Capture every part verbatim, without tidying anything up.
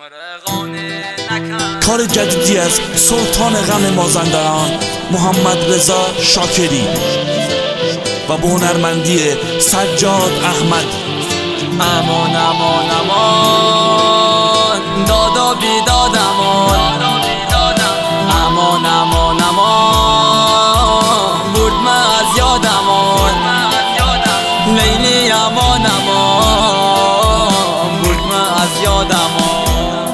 کار جدیدی از سلطان غم مازندران محمد رضا شاکری و به هنرمندی سجاد احمد. امان امان امان دادا بیداد امان، امان امان امان برد من از یاد امان، لیلی امان امان برد من از یاد امان.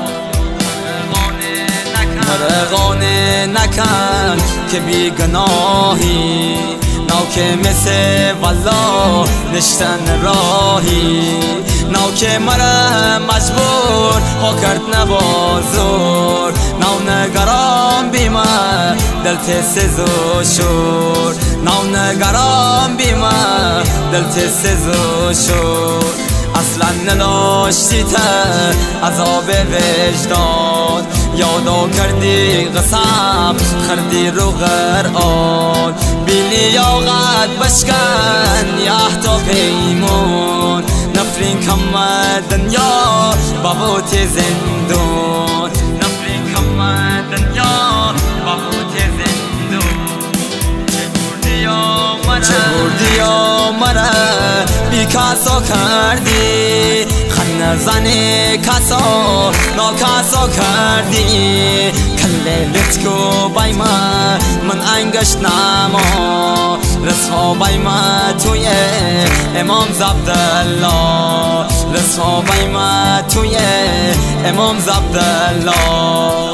مرغانه نکن که بی گناهی، نو که مثل والله نشتن راهی، نو که مرا مجبور ها کرد نبازور، نو نگرام بی من دلت سز و شور، نو نگرام بی من دلت سز و شور. اصلا نداشتی تا عذاب وجدان، یادو کردی قسم خردی رو قرآن، بیلی یاغت بشکن یه تا پیمون، نفرین کم دنیا بابوت زندون، نفرین کم دنیا بابوت زندون. چه بردی و مرا چه بردی و مرا بی کسا کردی، خن زنی کسا نا کسا کردی، کللت کو بای من من انگشت نما، رسوا بای من توی امام زبدالله، رسوا بای من توی امام زبدالله.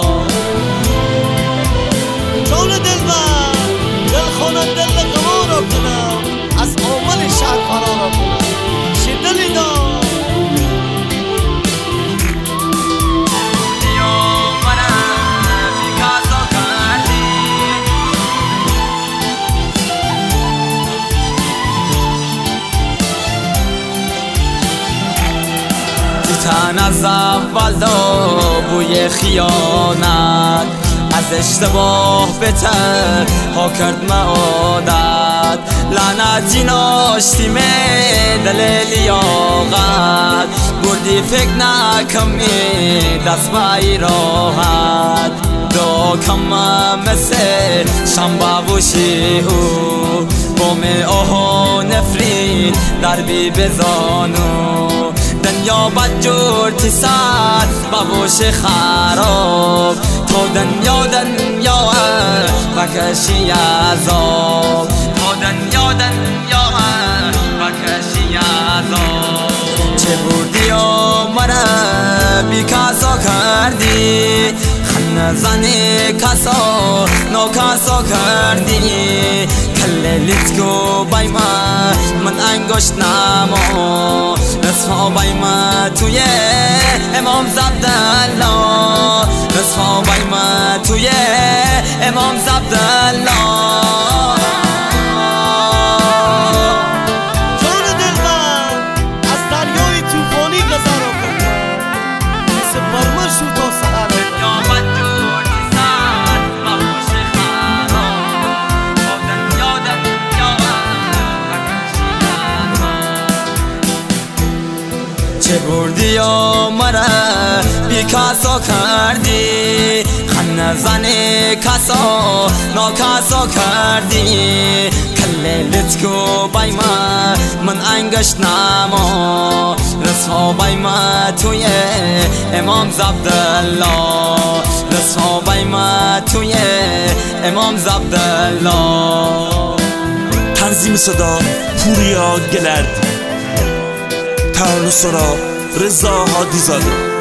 جان دلبر دل خونه دل قمار را کنم، از آمل شهر فرار را کنم، شدلی دار تن از اول دا بوی خیانت، از اشتباه بتر ها کرد ما عادت، لعنتی ناشتی می دل لیاقت، بردی فکر نکمی دست بای راحت، دو کم مثل شنبه و شیهو، بوم آهو نفرین دربی بزانو، دنیا بدجور تیسد بابوش خراب، تو دنیا دنیا بکشی عذاب، تو دنیا دنیا بکشی عذاب. چه بردی و مرا بی کسا کردی، خن زنی کسا نو کسا کردی، کللیت کو بای من من انگشت نما، رسوا بای من توی امام زبدالله، رسوا بای من توی امام زبدالله. جان دلبر از دریای توفانی گذر را کنم، مثل برمر شو تا سهر چه بردی و مرا بی کسا کردی، خن زنی کسا نا کسا کردی، کللت کو بای من من انگشت نما، رسوا بای من توی امام زبدالله، رسوا بای من توی امام زبدالله. تنظیم صدا پوریا گلرد، ترانه سرا رضا هادی زاده.